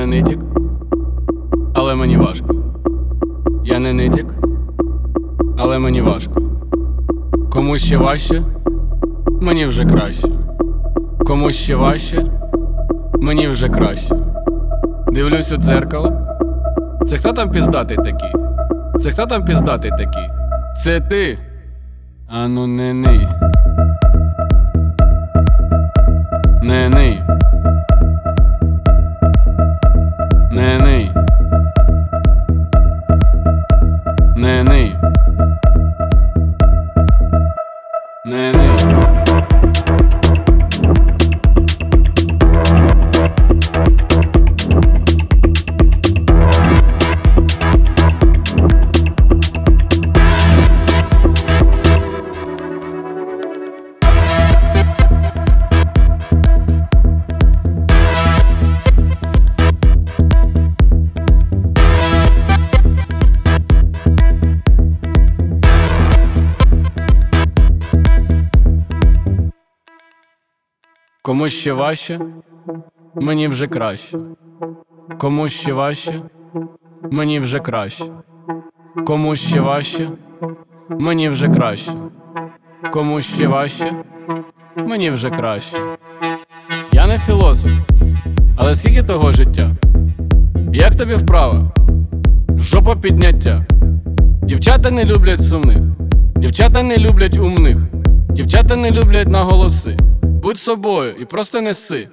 нитік, але мені важко. Я не нитік, але мені важко. Комусь ще важче, мені вже краще. Комусь ще важче, мені вже краще. Дивлюсь у дзеркало. Це хто там піздатий такий? Це хто там піздатий такий? Це ти. Ану не ний. Не ний. Не ний. Не ний. Не ний. Комусь ще важче, мені вже краще. Комусь ще важче, мені вже краще. Комусь ще важче, мені вже краще. Комусь ще важче, мені вже краще. Я не філософ, але скільки того життя? Як тобі вправа? Жопа підняття. Дівчата не люблять сумних, дівчата не люблять умних, дівчата не люблять наголоси. Будь собою і просто неси.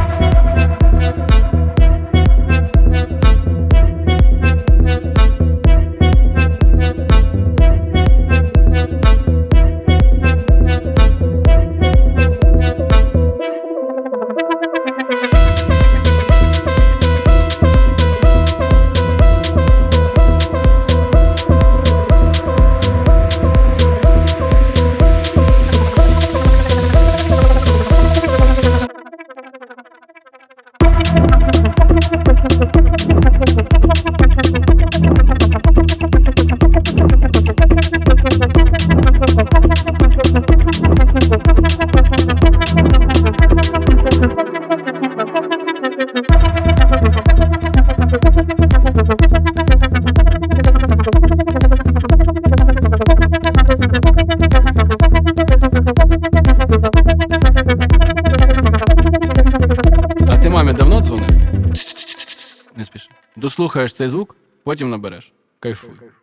А ти мамі давно дзвонив? Не спіши. Дослухаєш цей звук, потім набереш. Кайфуй.